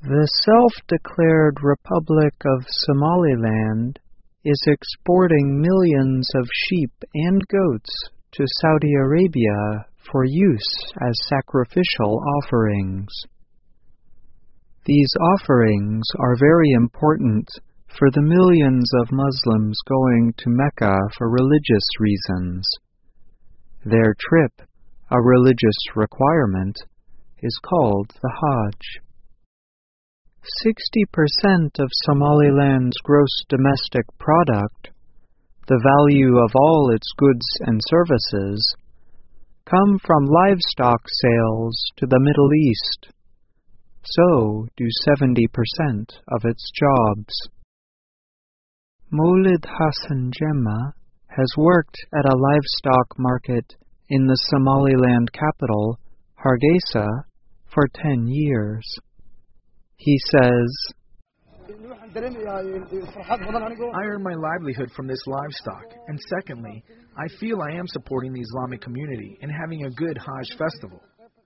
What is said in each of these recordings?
The self-declared Republic of Somaliland is exporting millions of sheep and goats to Saudi Arabia for use as sacrificial offerings. These offerings are very important for the millions of Muslims going to Mecca for religious reasons. Their trip, a religious requirement, is called the Hajj. 60% of Somaliland's gross domestic product, the value of all its goods and services, come from livestock sales to the Middle East. So do 70% of its jobs. Maulid Hassan Jemma has worked at a livestock market in the Somaliland capital, Hargeisa, for 10 years. He says, I earn my livelihood from this livestock, and secondly, I feel I am supporting the Islamic community and having a good Hajj festival.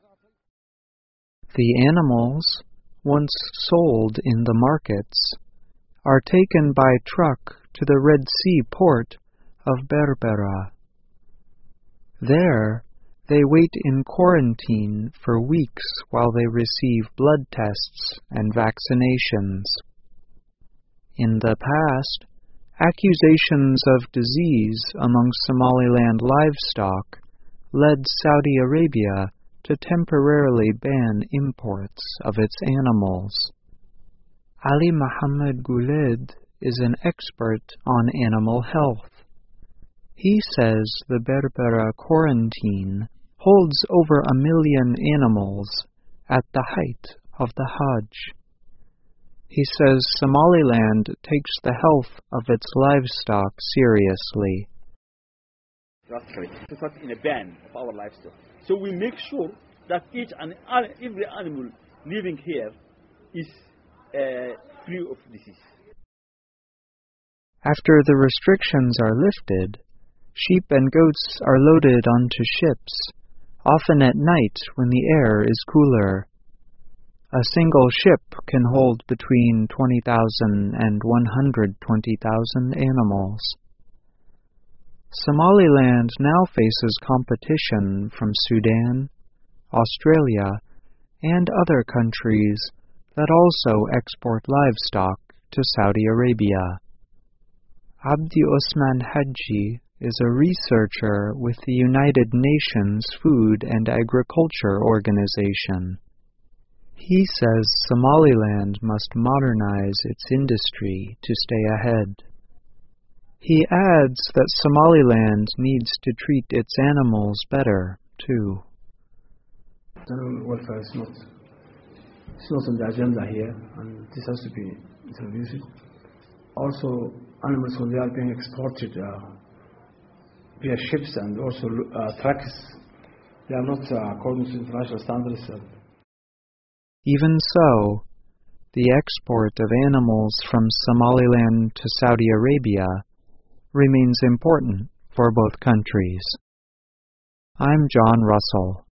The animals, once sold in the markets, are taken by truck to the Red Sea port of Berbera. There, they wait in quarantine for weeks while they receive blood tests and vaccinations. In the past, accusations of disease among Somaliland livestock led Saudi Arabia to temporarily ban imports of its animals. Ali Muhammad Guled is an expert on animal health. He says the Berbera quarantine holds over 1 million animals at the height of the Hajj. He says Somaliland takes the health of its livestock seriously. To put in a ban of our livestock. So we make sure that every animal living here is free of disease. After the restrictions are lifted, sheep and goats are loaded onto ships, often at night when the air is cooler. A single ship can hold between 20,000 and 120,000 animals. Somaliland now faces competition from Sudan, Australia, and other countries that also export livestock to Saudi Arabia. Abdi Osman Haji is a researcher with the United Nations Food and Agriculture Organization. He says Somaliland must modernize its industry to stay ahead. He adds that Somaliland needs to treat its animals better, too. Animal welfare is not on the agenda here, and this has to be introduced. Also, animals, when they are being exported via ships and also trucks, they are not according to international standards. Even so, the export of animals from Somaliland to Saudi Arabia remains important for both countries. I'm John Russell.